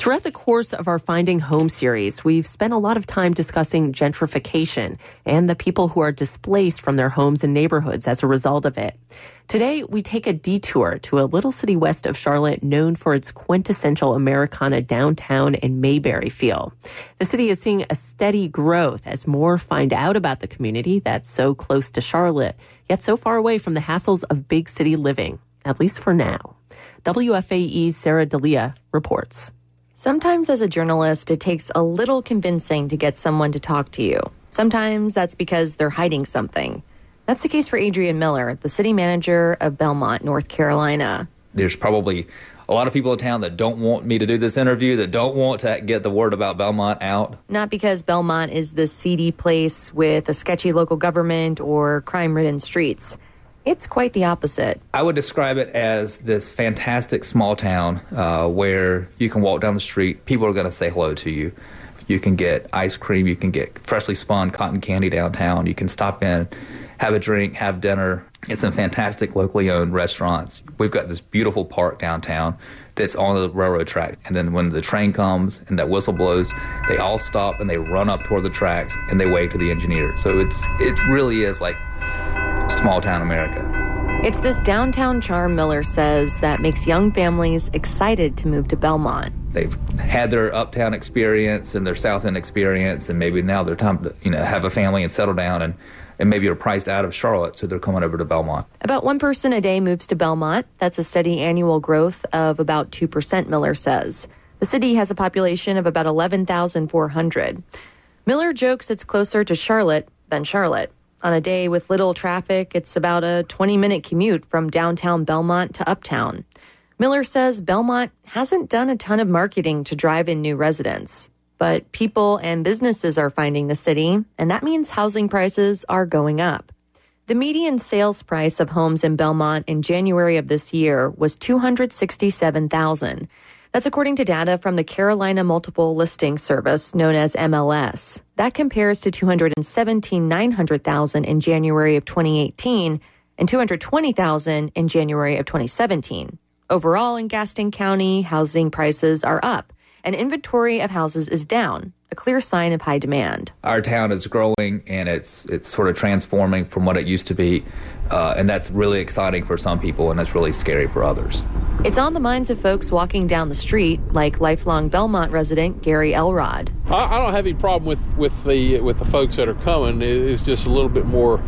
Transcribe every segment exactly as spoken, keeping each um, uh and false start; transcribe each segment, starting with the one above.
Throughout the course of our Finding Home series, we've spent a lot of time discussing gentrification and the people who are displaced from their homes and neighborhoods as a result of it. Today, we take a detour to a little city west of Charlotte known for its quintessential Americana downtown and Mayberry feel. The city is seeing a steady growth as more find out about the community that's so close to Charlotte, yet so far away from the hassles of big city living, at least for now. W F A E's Sarah D'Elia reports. Sometimes as a journalist, it takes a little convincing to get someone to talk to you. Sometimes that's because they're hiding something. That's the case for Adrian Miller, the city manager of Belmont, North Carolina. There's probably a lot of people in town that don't want me to do this interview, that don't want to get the word about Belmont out. Not because Belmont is the seedy place with a sketchy local government or crime-ridden streets. It's quite the opposite. I would describe it as this fantastic small town uh, where you can walk down the street, people are going to say hello to you. You can get ice cream, you can get freshly spun cotton candy downtown, you can stop in, have a drink, have dinner. It's some fantastic locally owned restaurants. We've got this beautiful park downtown that's on the railroad track. And then when the train comes and that whistle blows, they all stop and they run up toward the tracks and they wave to the engineer. So it's it really is like small town America. It's this downtown charm, Miller says, that makes young families excited to move to Belmont. They've had their uptown experience and their south end experience, and maybe now they're time to, you know, have a family and settle down, and, and maybe are priced out of Charlotte, so they're coming over to Belmont. About one person a day moves to Belmont. That's a steady annual growth of about two percent, Miller says. The city has a population of about eleven thousand four hundred. Miller jokes it's closer to Charlotte than Charlotte. On a day with little traffic, it's about a twenty-minute commute from downtown Belmont to uptown. Miller says Belmont hasn't done a ton of marketing to drive in new residents. But people and businesses are finding the city, and that means housing prices are going up. The median sales price of homes in Belmont in January of this year was two hundred sixty-seven thousand dollars. That's according to data from the Carolina Multiple Listing Service, known as M L S. That compares to two hundred seventeen thousand nine hundred dollars in January of twenty eighteen and two hundred twenty thousand dollars in January of twenty seventeen. Overall, in Gaston County, housing prices are up, and inventory of houses is down, a clear sign of high demand. Our town is growing, and it's it's sort of transforming from what it used to be, uh, and that's really exciting for some people, and it's really scary for others. It's on the minds of folks walking down the street, like lifelong Belmont resident Gary Elrod. I, I don't have any problem with, with the with the folks that are coming. It, it's just a little bit more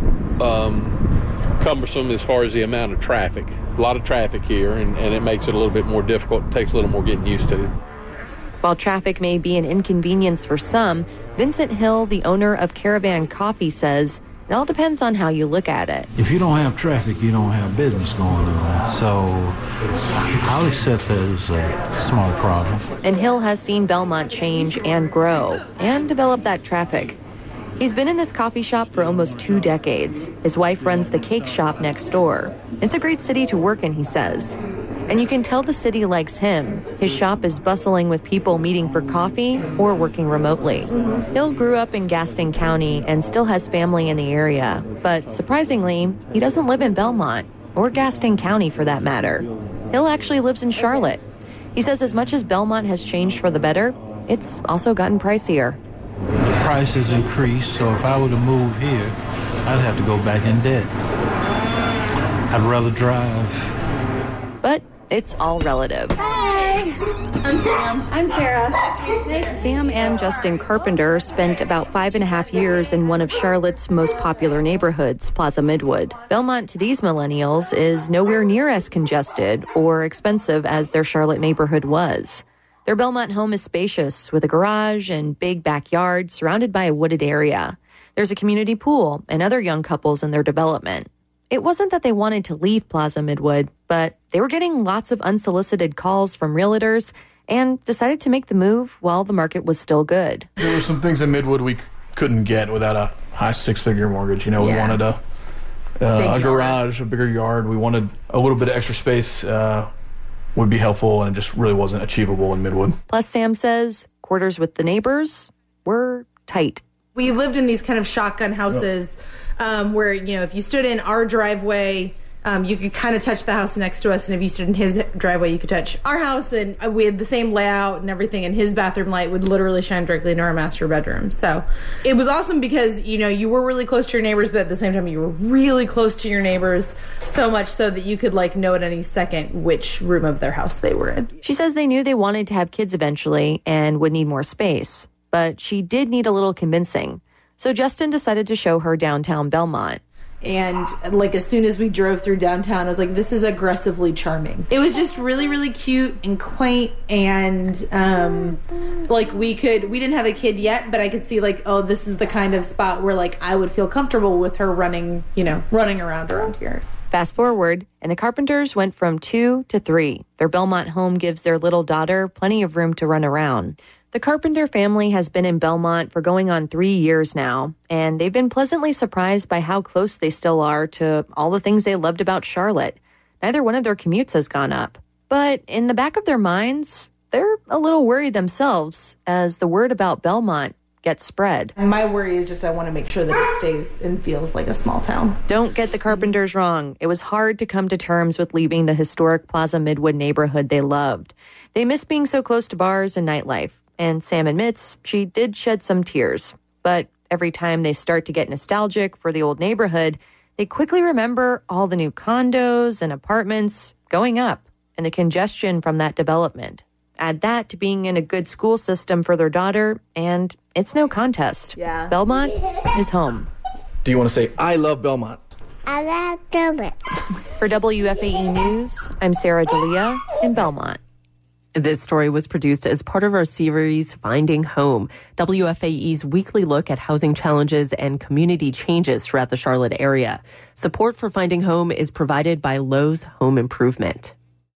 um, cumbersome as far as the amount of traffic. A lot of traffic here, and, and it makes it a little bit more difficult. It takes a little more getting used to. While traffic may be an inconvenience for some, Vincent Hill, the owner of Caravan Coffee, says it all depends on how you look at it. If you don't have traffic, you don't have business going on. So I'll accept that as a small problem. And Hill has seen Belmont change and grow and develop that traffic. He's been in this coffee shop for almost two decades. His wife runs the cake shop next door. It's a great city to work in, he says. And you can tell the city likes him. His shop is bustling with people meeting for coffee or working remotely. Hill grew up in Gaston County and still has family in the area. But surprisingly, he doesn't live in Belmont, or Gaston County for that matter. Hill actually lives in Charlotte. He says as much as Belmont has changed for the better, it's also gotten pricier. The price has increased, so if I were to move here, I'd have to go back in debt. I'd rather drive. But it's all relative. Hi, I'm Sam. I'm Sarah. Nice. Sam and Justin Carpenter spent about five and a half years in one of Charlotte's most popular neighborhoods, Plaza Midwood. Belmont to these millennials is nowhere near as congested or expensive as their Charlotte neighborhood was. Their Belmont home is spacious with a garage and big backyard surrounded by a wooded area. There's a community pool and other young couples in their development. It wasn't that they wanted to leave Plaza Midwood, but they were getting lots of unsolicited calls from realtors and decided to make the move while the market was still good. There were some things in Midwood we c- couldn't get without a high six-figure mortgage. You know, we Yeah. wanted a, uh, a garage, a bigger yard. We wanted a little bit of extra space uh, would be helpful, and it just really wasn't achievable in Midwood. Plus, Sam says quarters with the neighbors were tight. We lived in these kind of shotgun houses um, where, you know, if you stood in our driveway, Um, you could kind of touch the house next to us, and if you stood in his driveway, you could touch our house, and we had the same layout and everything, and his bathroom light would literally shine directly into our master bedroom. So it was awesome because, you know, you were really close to your neighbors, but at the same time, you were really close to your neighbors, so much so that you could, like, know at any second which room of their house they were in. She says they knew they wanted to have kids eventually and would need more space, but she did need a little convincing. So Justin decided to show her downtown Belmont. And like as soon as we drove through downtown, I was like, this is aggressively charming. It was just really, really cute and quaint, and um, like we could, we didn't have a kid yet, but I could see like, oh, this is the kind of spot where like I would feel comfortable with her running, you know, running around around here. Fast forward, and the Carpenters went from two to three. Their Belmont home gives their little daughter plenty of room to run around. The Carpenter family has been in Belmont for going on three years now, and they've been pleasantly surprised by how close they still are to all the things they loved about Charlotte. Neither one of their commutes has gone up. But in the back of their minds, they're a little worried themselves as the word about Belmont gets spread. My worry is just I want to make sure that it stays and feels like a small town. Don't get the Carpenters wrong. It was hard to come to terms with leaving the historic Plaza Midwood neighborhood they loved. They miss being so close to bars and nightlife. And Sam admits she did shed some tears. But every time they start to get nostalgic for the old neighborhood, they quickly remember all the new condos and apartments going up and the congestion from that development. Add that to being in a good school system for their daughter, and it's no contest. Yeah. Belmont is home. Do you want to say, I love Belmont? I love Belmont. For W F A E News, I'm Sarah D'Elia in Belmont. This story was produced as part of our series, Finding Home, W F A E's weekly look at housing challenges and community changes throughout the Charlotte area. Support for Finding Home is provided by Lowe's Home Improvement.